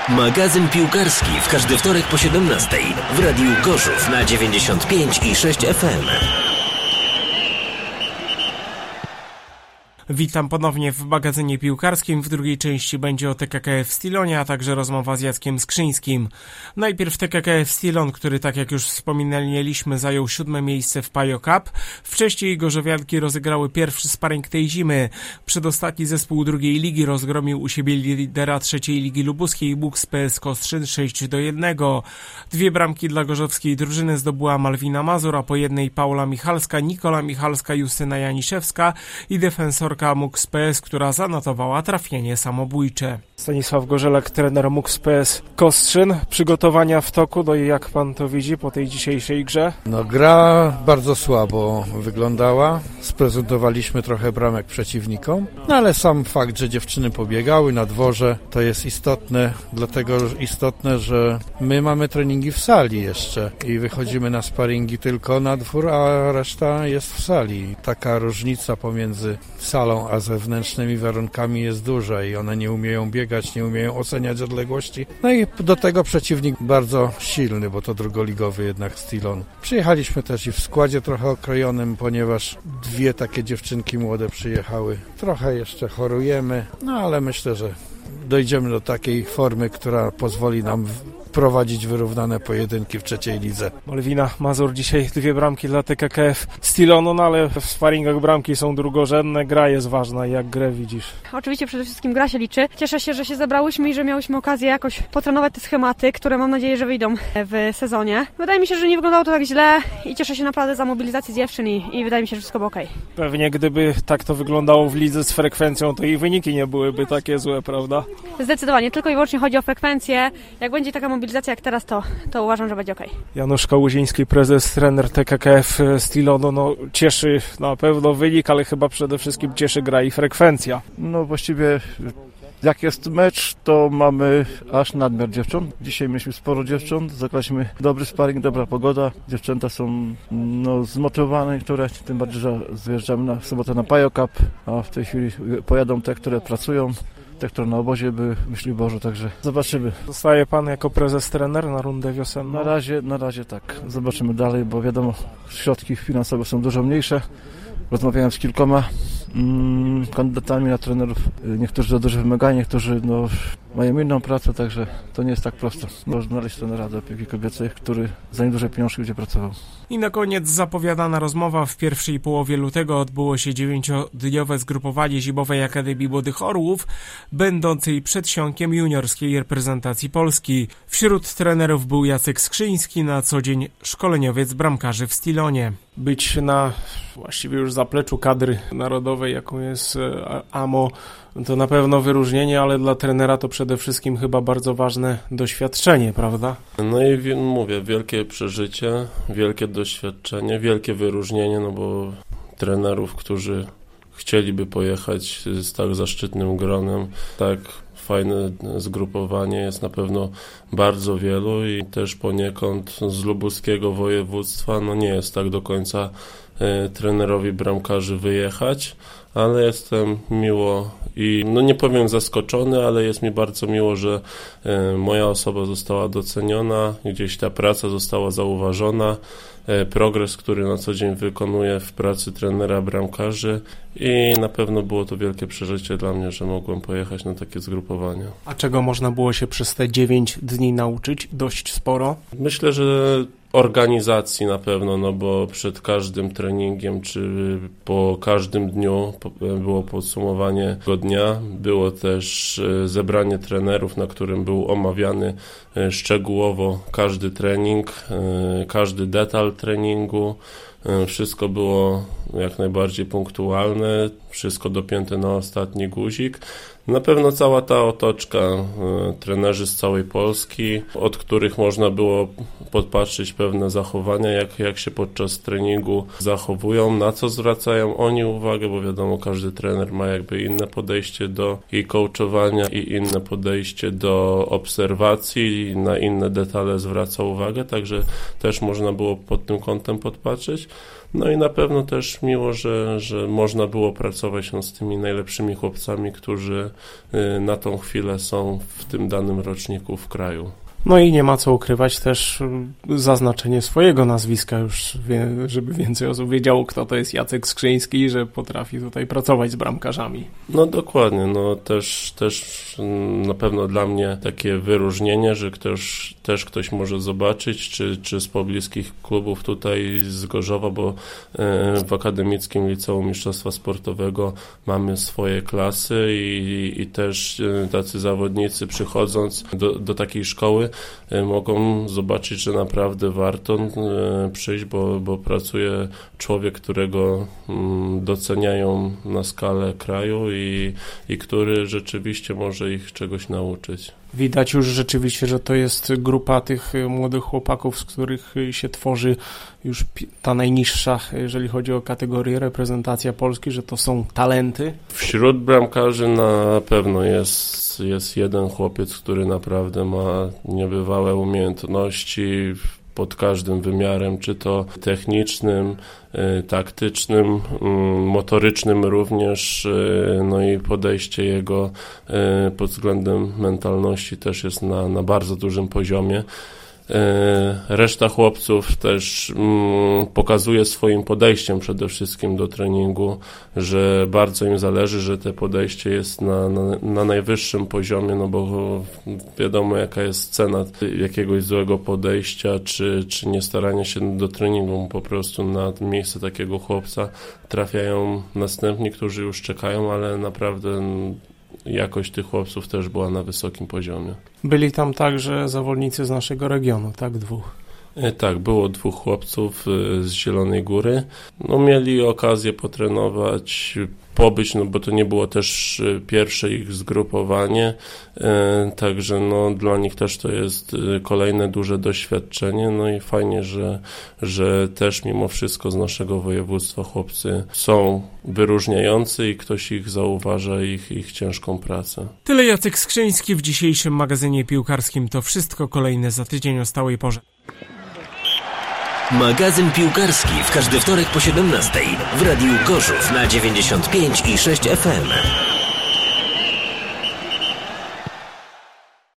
Magazyn piłkarski w każdy wtorek po 17:00 w Radiu Gorzów na 95,6 FM. Witam ponownie w magazynie piłkarskim. W drugiej części będzie o TKKF Stilonie, a także rozmowa z Jackiem Skrzyńskim. Najpierw TKKF Stilon, który, tak jak już wspominaliśmy, zajął 7. miejsce w Pajo Cup. Wcześniej gorzowianki rozegrały pierwszy sparing tej zimy. Przedostatni zespół drugiej ligi rozgromił u siebie lidera trzeciej ligi lubuskiej Buks PS Kostrzyn 6-1. 2 bramki dla gorzowskiej drużyny zdobyła Malwina Mazur, a po jednej Paula Michalska, Nikola Michalska, Justyna Janiszewska i defensorka MUKS PS, która zanotowała trafienie samobójcze. Stanisław Gorzelak, trener MUKS PS Kostrzyn. Przygotowania w toku, no i jak pan to widzi po tej dzisiejszej grze? Gra bardzo słabo wyglądała. Sprezentowaliśmy trochę bramek przeciwnikom, ale sam fakt, że dziewczyny pobiegały na dworze, to jest istotne, dlatego istotne, że my mamy treningi w sali jeszcze i wychodzimy na sparingi tylko na dwór, a reszta jest w sali. Taka różnica pomiędzy salą a zewnętrznymi warunkami jest duża i one nie umieją biegać, nie umieją oceniać odległości. No i do tego przeciwnik bardzo silny, bo to drugoligowy jednak Stilon. Przyjechaliśmy też i w składzie trochę okrojonym, ponieważ 2 takie dziewczynki młode przyjechały. Trochę jeszcze chorujemy, no ale myślę, że dojdziemy do takiej formy, która pozwoli nam prowadzić wyrównane pojedynki w trzeciej lidze. Malwina Mazur dzisiaj 2 bramki dla TKKF Stilonu, no ale w sparingach bramki są drugorzędne, gra jest ważna. Jak grę widzisz? Oczywiście przede wszystkim gra się liczy. Cieszę się, że się zebrałyśmy i że miałyśmy okazję jakoś potrenować te schematy, które mam nadzieję, że wyjdą w sezonie. Wydaje mi się, że nie wyglądało to tak źle i cieszę się naprawdę za mobilizację dziewczyn i wydaje mi się, że wszystko było okej. Pewnie gdyby tak to wyglądało w lidze z frekwencją, to i wyniki nie byłyby takie złe, prawda? Zdecydowanie, tylko i wyłącznie chodzi o frekwencję. Jak będzie taka mobilizacja jak teraz, to uważam, że będzie okej. Janusz Kałuziński, prezes, trener TKKF Stilonu, no cieszy na pewno wynik, ale chyba przede wszystkim cieszy gra i frekwencja. No właściwie jak jest mecz, to mamy aż nadmiar dziewcząt. Dzisiaj mieliśmy sporo dziewcząt, zagraliśmy dobry sparring, dobra pogoda. Dziewczęta są zmotywowane, które tym bardziej, że zjeżdżamy w sobotę na Pajo Cup, a w tej chwili pojadą te, które pracują. Te, które na obozie by myśli Boże, także zobaczymy. Zostaje pan jako prezes trener na rundę wiosenną? Na razie tak. Zobaczymy dalej, bo wiadomo, środki finansowe są dużo mniejsze. Rozmawiałem z kilkoma kandydatami na trenerów. Niektórzy za duże wymagania, niektórzy mają inną pracę, także to nie jest tak prosto. Można znaleźć trenera do opieki kobiecej, który za nieduże pieniążki będzie pracował. I na koniec zapowiadana rozmowa. W pierwszej połowie lutego odbyło się 9-dniowe zgrupowanie Zimowej Akademii Młodych Orłów, będącej przedsionkiem juniorskiej reprezentacji Polski. Wśród trenerów był Jacek Skrzyński, na co dzień szkoleniowiec bramkarzy w Stilonie. Być na właściwie już zapleczu kadry narodowej, jaką jest AMO, to na pewno wyróżnienie, ale dla trenera to przede wszystkim chyba bardzo ważne doświadczenie, prawda? No i mówię, wielkie przeżycie, wielkie doświadczenie, wielkie wyróżnienie, no bo trenerów, którzy chcieliby pojechać z tak zaszczytnym gronem, tak fajne zgrupowanie jest na pewno bardzo wielu i też poniekąd z lubuskiego województwa, nie jest tak do końca trenerowi bramkarzy wyjechać, ale jestem miło i nie powiem zaskoczony, ale jest mi bardzo miło, że moja osoba została doceniona, gdzieś ta praca została zauważona, progres, który na co dzień wykonuję w pracy trenera bramkarzy i na pewno było to wielkie przeżycie dla mnie, że mogłem pojechać na takie zgrupowanie. A czego można było się przez te 9 dni nauczyć? Dość sporo? Myślę, że organizacji na pewno, bo przed każdym treningiem czy po każdym dniu było podsumowanie tego dnia. Było też zebranie trenerów, na którym był omawiany szczegółowo każdy trening, każdy detal treningu. Wszystko było jak najbardziej punktualne, wszystko dopięte na ostatni guzik. Na pewno cała ta otoczka, trenerzy z całej Polski, od których można było podpatrzeć pewne zachowania, jak się podczas treningu zachowują, na co zwracają oni uwagę, bo wiadomo, każdy trener ma jakby inne podejście do i coachowania i inne podejście do obserwacji i na inne detale zwraca uwagę, także też można było pod tym kątem podpatrzeć. No i na pewno też miło, że można było pracować z tymi najlepszymi chłopcami, którzy na tą chwilę są w tym danym roczniku w kraju. No i nie ma co ukrywać też zaznaczenie swojego nazwiska już, żeby więcej osób wiedziało, kto to jest Jacek Skrzyński i że potrafi tutaj pracować z bramkarzami. No dokładnie, no też na pewno dla mnie takie wyróżnienie, że ktoś może zobaczyć, czy z pobliskich klubów tutaj z Gorzowa, bo w Akademickim Liceum Mistrzostwa Sportowego mamy swoje klasy i też tacy zawodnicy przychodząc do takiej szkoły mogą zobaczyć, że naprawdę warto przyjść, bo pracuje człowiek, którego doceniają na skalę kraju i który rzeczywiście może ich czegoś nauczyć. Widać już rzeczywiście, że to jest grupa tych młodych chłopaków, z których się tworzy już ta najniższa, jeżeli chodzi o kategorię reprezentacja Polski, że to są talenty. Wśród bramkarzy na pewno jest jeden chłopiec, który naprawdę ma niebywałe umiejętności pod każdym wymiarem, czy to technicznym, taktycznym, motorycznym również, no i podejście jego pod względem mentalności też jest na bardzo dużym poziomie. Reszta chłopców też pokazuje swoim podejściem przede wszystkim do treningu, że bardzo im zależy, że te podejście jest na najwyższym poziomie, no bo wiadomo jaka jest cena jakiegoś złego podejścia, czy nie starania się do treningu. Po prostu na miejsce takiego chłopca trafiają następni, którzy już czekają, ale naprawdę jakość tych chłopców też była na wysokim poziomie. Byli tam także zawodnicy z naszego regionu, tak? 2? Tak, było 2 chłopców z Zielonej Góry. No, mieli okazję potrenować, pobyć, no bo to nie było też pierwsze ich zgrupowanie, także no dla nich też to jest kolejne duże doświadczenie, no i fajnie, że też mimo wszystko z naszego województwa chłopcy są wyróżniający i ktoś ich zauważa, ich ciężką pracę. Tyle Jacek Skrzyński w dzisiejszym magazynie piłkarskim. To wszystko, kolejne za tydzień o stałej porze. Magazyn piłkarski w każdy wtorek po 17:00 w Radiu Gorzów na 95,6 FM.